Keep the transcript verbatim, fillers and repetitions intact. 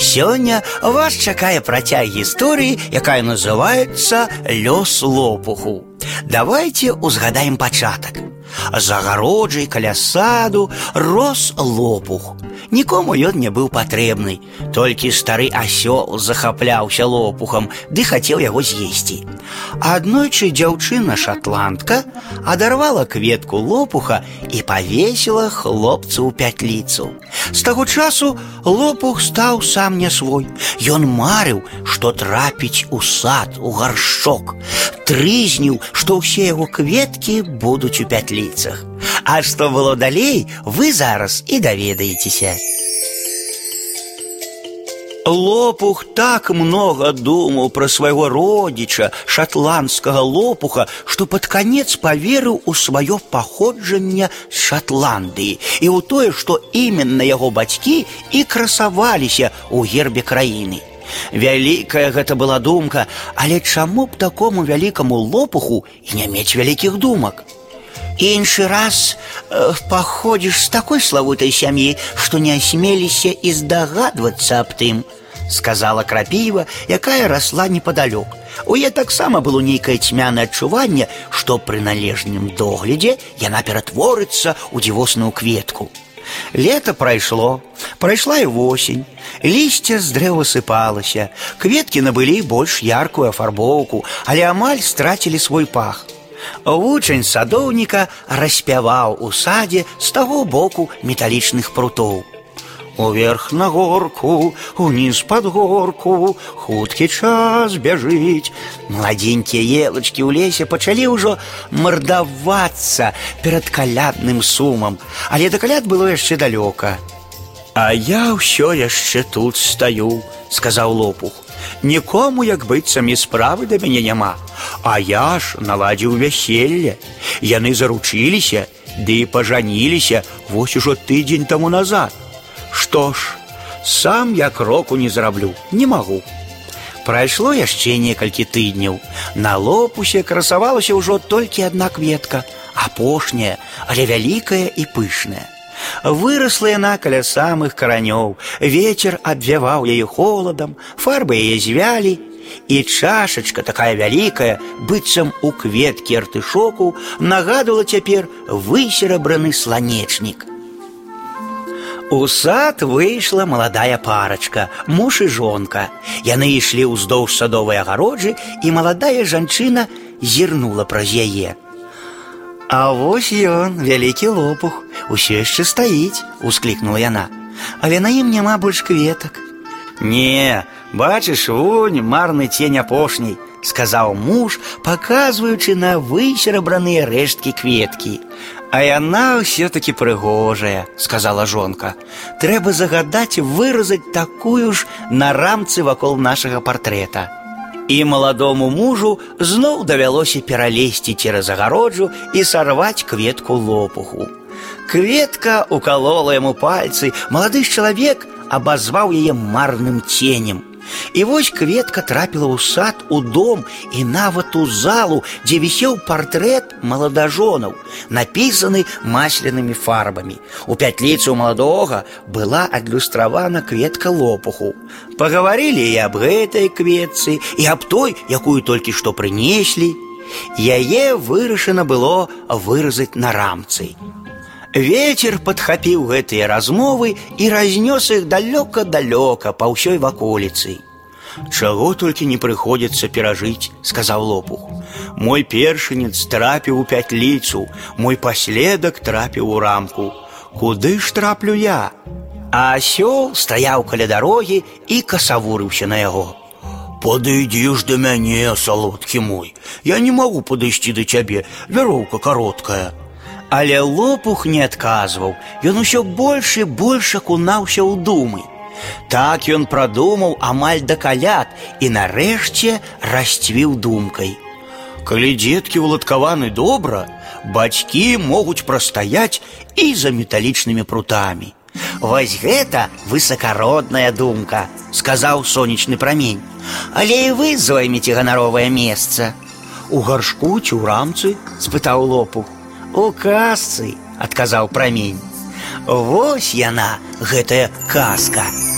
Сёння вас чакае працяг гісторыі, якая называецца «Лёс лопуху». Давайте узгадаем пачатак. За агароджай каля саду рос лопух. Нікому ён не быў патрэбны. Толькі стары асёл захапляўся лопухам ды хацеў яго з'есці. Аднойчы дзяўчына-шатландка адарвала кветку лопуха і павесіла хлопцу ў пятліцу. З таго часу лопух стаў сам не свой. Ён марыў, што трапіць у сад, у гаршчок. Трызніў, што ўсе яго кветкі будуць у пятліцах. А што было далей, вы зараз і даведаецеся. Лопух так многа думаў пра свайго родзіча, шатландскага лопуха, што пад канец паверыў у сваё паходжанне з Шатландыі і ў тое, што іменна яго бацькі і красаваліся ў гербе краіны. Вялікая гэта была думка, але чаму б такому вялікаму лопуху і не мець вялікіх думак? Іншы раз э, паходзіш з такой славутай сям'і, што не асмеліся і здагадвацца аб тым, сказала крапіва, якая расла непадалёк. У яе таксама было нейкае цьмянае адчуванне, што пры належным доглядзе яна ператворыцца ў дзівосную кветку. Лета прайшло, прайшла і восень, лісце з дрэва сыпалася, кветкі набылі больш яркую афарбоўку, але амаль страцілі свой пах. Вучань садоўніка распяваў у садзе з таго боку металічных прутоў. Уверх на горку, уніз пад горку, хуткі час бяжыць. Маладзенькія елачкі ў лесе пачалі ўжо мардавацца перад калядным сумам, але да каляд было яшчэ далёка. А я ўсё яшчэ тут стаю, сказаў лопух. Нікому, як быццам, і справы да мяне няма. А я ж наладзіў вяселле. Яны заручыліся, ды і пажаніліся вось ужо тыдзень таму назад. Што ж, сам я кроку не зраблю, не магу. Прайшло яшчэ некалькі тыдняў. На лопусе красавалася ўжо толькі адна кветка, апошняя, але вялікая і пышная. Вырасла яна каля самых каранёў, вецер абвяваў яе холадам, фарбы яе звялі, і чашачка такая вялікая, быццам у кветкі артышоку, нагадвала цяпер высерабраны сланечнік. У сад выйшла маладая парачка, муж і жонка. Яны ішлі ўздоўж садовай агароджы, і маладая жанчына зірнула праз яе. А вось ён, вялікі лопух, усё яшчэ стаіць, усклікнула яна. Але на ім няма больш кветак. Не, бачыш, вунь, марны цень апошняй, сказаў муж, паказваючы на высерабраныя рэшткі кветкі. А яна ўсё-такі прыгожая, сказала жонка. Трэба загадаць выразаць такую ж на рамцы вакол нашага партрэта. І маладому мужу зноў давялося пералезці цераз агароджу і сарваць кветку лопуху. Кветка укалола яму пальцы, малады ж чалавек абазваў яе марным ценем. І вось кветка трапіла ў сад, у дом і нават у залу, дзе вісеў партрэт маладажонаў, напісаны маслянымі фарбамі. У пятліцу маладога была адлюстравана кветка лопуху. Пагаварылі і аб гэтай кветцы, і аб той, якую толькі што прынеслі. Яе вырашана было выразаць на рамцы. Вецер падхапіў гэтыя размовы і разнёс іх далёка-далёка па ўсёй ваколіцы. Чаго толькі не прыходзіцца перажыць, сказаў лопух. Мой першынец трапіў у пятліцу, мой паследак трапіў у рамку. Куды ж траплю я? А асёл стаяў каля дарогі і касавурыўся на яго. Падыдзі ж да мяне, салодкі мой. Я не магу падысці да цябе, вяроўка кароткая. Але лопух не адказваў, ён усё больш і больш акунаўся ў думы. Так ён прадумаў амаль да каляд і нарэшце расцвіў думкай. Калі дзеткі ўладкаваны добра, бацькі могуць прастаяць і за металічнымі прутамі. Вось гэта высакародная думка, сказаў сонечны прамень. Але і вы зоймеце ганаровае месца. У гаршку ці ў рамцы? Спытаў лопух. У казцы, адказаў прамень. Вось яна, гэтая казка.